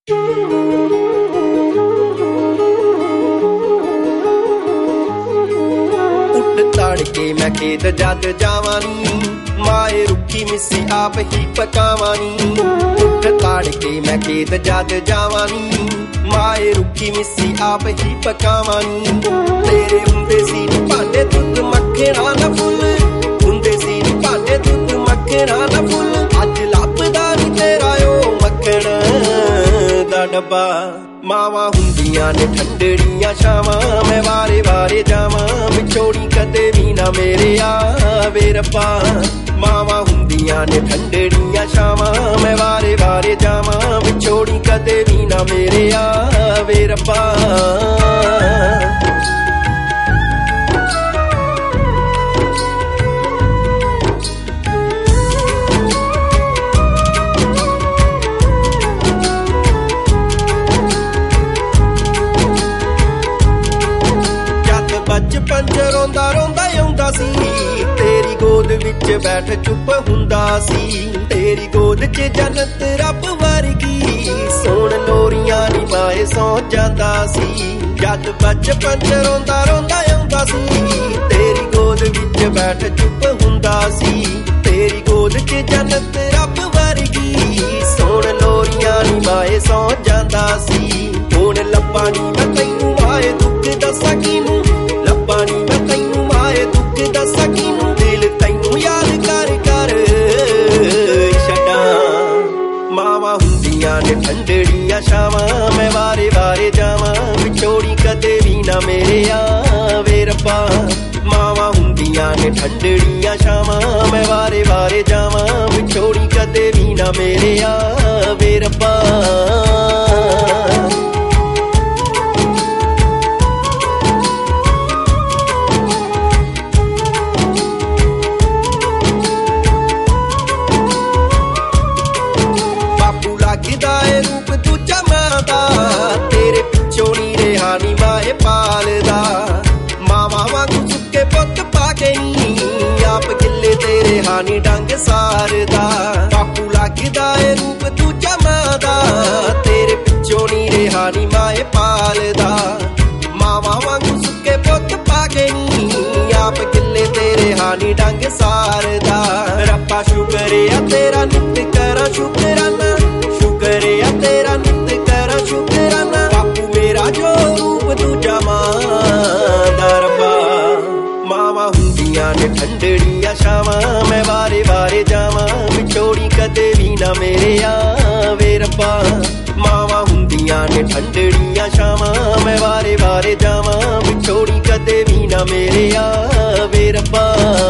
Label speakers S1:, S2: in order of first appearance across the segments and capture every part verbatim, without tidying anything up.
S1: तड़के मैं खेत जद जावानी माए रुखी मिस्सी आप ही पकावानी। उठ तड़के मैं खेत जद जावानी माए रुखी मिस्सी आप ही पकावानी। तेरे हुंदे सी नी भांडे दुध मक्खना ना फुल, हुंदे सी नी भांडे दुध मक्खना ना फुल। अज लभदा नी तेरा ओ मक्खण दा डब्बा। मावां हुंदियां ने ठंडड़ियां छावां, मैं वारे वारे जावां विछोड़ी कदे भी ना मेरे आवे रब्बा। मावां हुंदियां ने ठंडड़ियां छावां, मैं वारे वारे जावां विछोड़ी कदे भी ना मेरे आवे रब्बा। बचपन च रोंदा रोंदा आउंदा सी, तेरी गोद विच बैठ चुप हुंदा सी। तेरी गोद च जन्नत रब वर्गी, सोण लोरियां नी माए सौ जांदा सी। जद बचपन च रोंदा रोंदा आउंदा सी, तेरी गोद विच बैठ चुप हुंदा सी। तेरी गोद च जन्नत रब वर्गी, सोण लोरियां नी माए सौ जांदा सी। हुण लब्बां नी मैं तैनूं माए दुख दस्सां किनूं, पानी मैं तैनूं माए दुख दस्सां किनूं। दिल तैनूं याद कर कर छड्डां। मावां हुंदियां ने ठंडड़ियां छावां, मैं वारे वारे जावां विछोड़ी कदे भी ना मेरे आवे रब्बा। मावां हुंदियां ने ठंडड़ियां छावां, मैं वारे वारे जावां विछोड़ी कदे भी ना मेरे आवे रब्बा। रूप दूजा मां दा, तेरे पिछों नी रेहा नी माए पालदा। मावां वांगू सुक्के पुत्त पाके नी, आप किले तेरे हानी डंग सारदा। बापू लगदा ए रूप दूजा मां दा, तेरे पिछों नी रेहा नी माए पालदा। मावां वांगू सुक्के पुत्त पाके नी, आप किले तेरे हानी डंग सारदा। रब्बा शुकर आ तेरा नित करा शुकराना, शुकर आ तेरा नित करा शुकराना। बापू मेरा जो रूप दूजा मां दा रब्बा। मावां हुंदियां ने ठंडड़ियां छावां, मैं वारे वारे जावां विछोड़ी कदे भी ना मेरे आवे रब्बा। मावां हुंदियां ने ठंडड़ियां छावां, मैं वारे वारे जावां विछोड़ी कदे भी ना मेरे आवे रब्बा।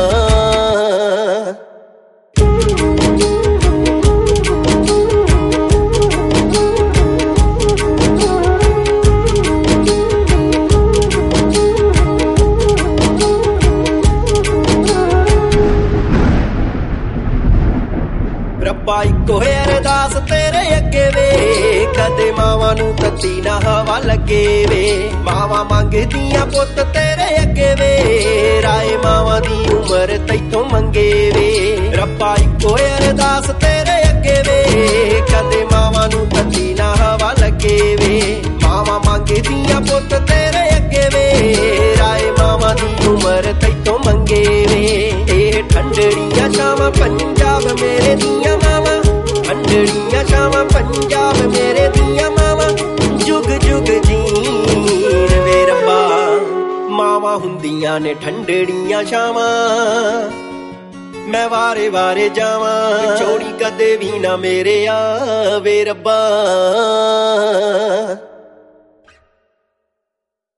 S1: रब्बा इको अरदास तेरे अगे वे, कदे मावां नूं तत्ती ना हवा लगे वे। मावां मंगदियां पुत्त तेरे अगे वे, राए मावां दी उमर तैथों मंगे वे। रब्बा इको अरदास तेरे अगे वे, कदे मावां नूं तत्ती ना हवा लगे वे। मावां मंगदियां पुत्त तेरे अगे वे, राए मावां दी उमर तैथों मंगे वे। ए ठंडड़ियां छावां पंजाब मेरे दियां मावां, ठंडड़ियां छावां पंजाब मेरे दियां मावां। जुग जुग जीन वे रब्बा। मावां हुंदियां ने ठंडड़ियां छावां, मैं वारे वारे जावां विछोड़ी कदे भी ना मेरे आवे रब्बा।